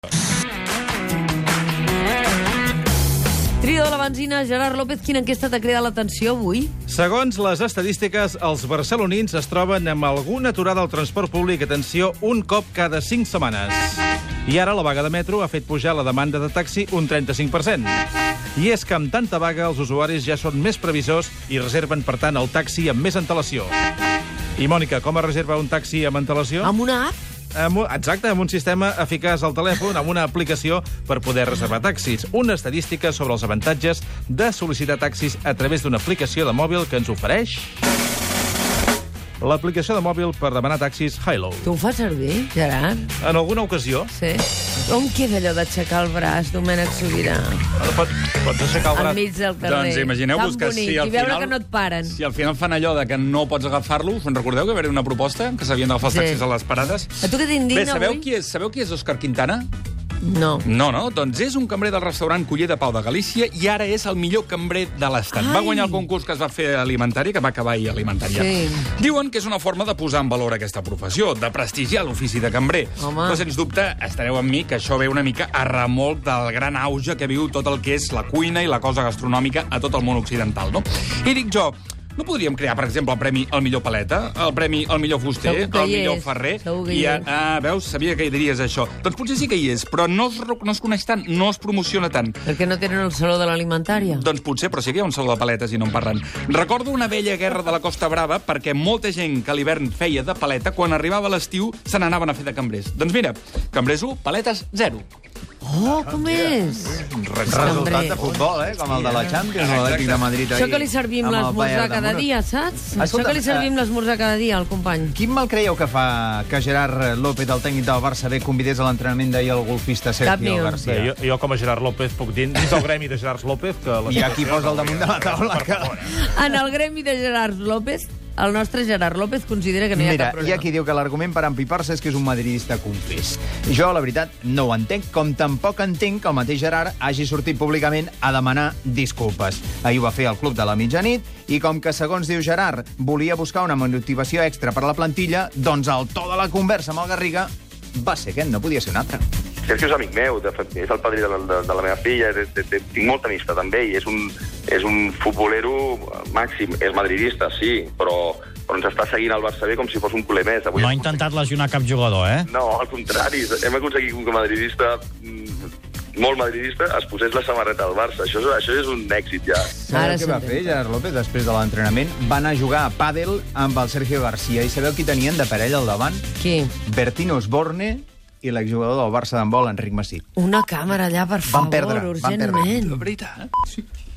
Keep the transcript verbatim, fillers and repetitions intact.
Trio de la benzina, Gerard López, quina enquesta t'ha cridat l'atenció avui? Segons les estadístiques, els barcelonins es troben amb alguna aturada al transport públic, atenció, un cop cada cinc setmanes. I ara la vaga de metro ha fet pujar la demanda de taxi un trenta-cinc per cent. I és que amb tanta vaga els usuaris ja són més previsors i reserven, per tant, el taxi amb més antelació. I, Mònica, com es reserva un taxi amb antelació? Amb una app? Amb, exacte, amb un sistema eficaç al telèfon, amb una aplicació per poder reservar taxis. Una estadística sobre els avantatges de sol·licitar taxis a través d'una aplicació de mòbil que ens ofereix l'aplicació de mòbil per demanar taxis Hilo. Tu ho fas servir, Gerard? En alguna ocasió. Sí. On queda allò d'aixecar el braç, Domènec Sobirà? Pot, pots aixecar el braç. Enmig del carrer. Doncs imagineu-vos que bonic, si al i veure final... que no et paren. Si al final fan allò de que no pots agafar-lo, us en recordeu que hi va haver una proposta que s'havien d'agafar els Sí. taxis a les parades? A tu què t'indigna Bé, sabeu avui? qui és, sabeu qui és Òscar Quintana? No. No, no, doncs és un cambrer del restaurant Culler de Pau de Galícia i ara és el millor cambrer de l'Estat. Va Ai. guanyar el concurs que es va fer alimentari, que va acabar ahir alimentària. Sí. Diuen que és una forma de posar en valor aquesta professió, de prestigiar l'ofici de cambrer. Home. Però, sens dubte, estareu amb mi que això ve una mica a remolc del gran auge que viu tot el que és la cuina i la cosa gastronòmica a tot el món occidental, no? I dic jo, no podríem crear, per exemple, el premi al millor paleta, el premi al millor fuster, Segur que el hi millor és, ferrer... segur que I, hi a, és. ah, veus, sabia que hi diries això. Doncs potser sí que hi és, però no es, no es coneix tant, no es promociona tant. Perquè no tenen el saló de l'alimentària? Doncs potser, però sí que hi ha un saló de paletes i no en parlen. Recordo una vella guerra de la Costa Brava perquè molta gent que a l'hivern feia de paleta, quan arribava l'estiu, se n'anaven a fer de cambrers. Doncs mira, cambrers u, paletes zero. Oh, com és? Resultat de futbol, eh? Com el de la Champions o l'Atlètic de Madrid ahir. Això que li servim amb el l'esmorzar Bayern de cada Múnich. dia, saps? Escolta, Això que li servim eh, l'esmorzar cada dia al company. Quin mal creieu que fa que Gerard López, el tècnic del Barça B, convidés a l'entrenament d'ahir el golfista Cap ni Sergio un. García? Bé, jo, jo com a Gerard López puc dir, dins del gremi de Gerard López... Que la I aquí posa al damunt de la taula Per que... favor, eh? En el gremi de Gerard López, el nostre Gerard López considera que no hi ha Mira, cap hi ha problema. qui diu que l'argument per empipar-se és que és un madridista confés. Jo, la veritat, no ho entenc, com tampoc entenc que el mateix Gerard hagi sortit públicament a demanar disculpes. Ahir ho va fer al Club de la Mitjanit i com que, segons diu Gerard, volia buscar una motivació extra per a la plantilla, doncs el to de la conversa amb el Garriga va ser aquest, no podia ser un altre. Sergio és amic meu, de fet, és el padrí de, de, de la meva filla, de, de, de, tinc molta amistat amb ell, és un, és un futbolero màxim, és madridista, sí, però, però ens està seguint al Barça B com si fos un culer més. Avui No ha intentat lesionar cap jugador, eh? No, al contrari, hem aconseguit que un madridista, molt madridista, es posés la samarreta del Barça. Això, és- això és un èxit, ja. Ara Sabeu què va s'entén. fer Gerard López després de l'entrenament? Va anar a jugar a pàdel amb el Sergio García. I sabeu qui tenien de parella al davant? Qui? Bertino Osborne i l'exjugador del Barça d'handbol, Enric Masip. Una càmera allà, per favor, Van perdre, van perdre. urgentment. De veritat? Sí.